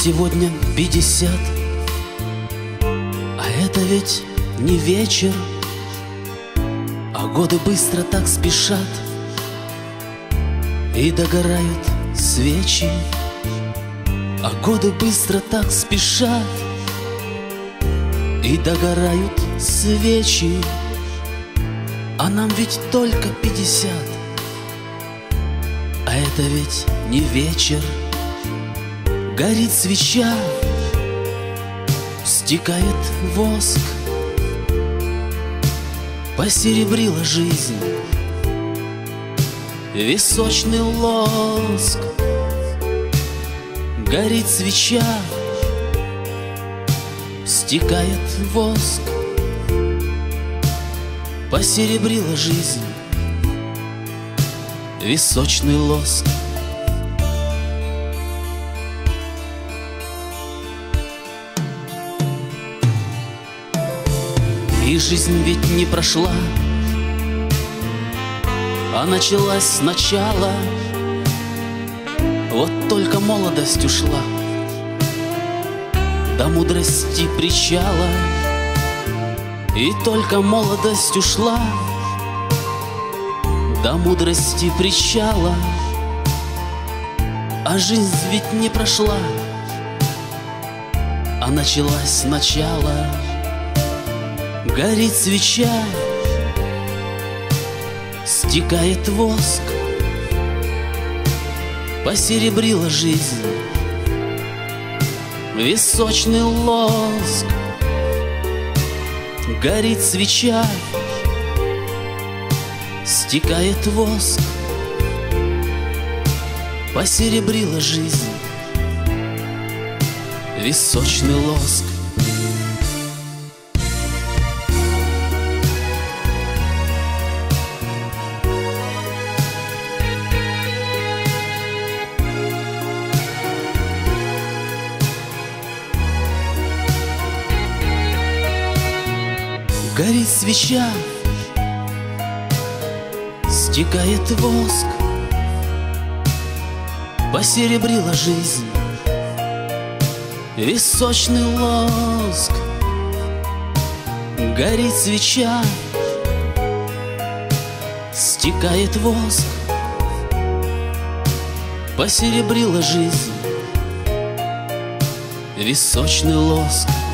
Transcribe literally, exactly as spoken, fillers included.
сегодня пятьдесят, а это ведь не вечер, а годы быстро так спешат, и догорают свечи, а годы быстро так спешат, и догорают свечи, а нам ведь только пятьдесят, а это ведь не вечер. Горит свеча, стекает воск, посеребрила жизнь, височный лоск. Горит свеча, стекает воск, посеребрила жизнь, височный лоск. И жизнь ведь не прошла, а началась сначала. Вот только молодость ушла до мудрости причала, и только молодость ушла до мудрости причала. А жизнь ведь не прошла, а началась сначала. Горит свеча, стекает воск, посеребрила жизнь, височный лоск. Горит свеча, стекает воск, посеребрила жизнь, височный лоск. Горит свеча, стекает воск, посеребрила жизнь, височный лоск. Горит свеча, стекает воск, посеребрила жизнь, височный лоск.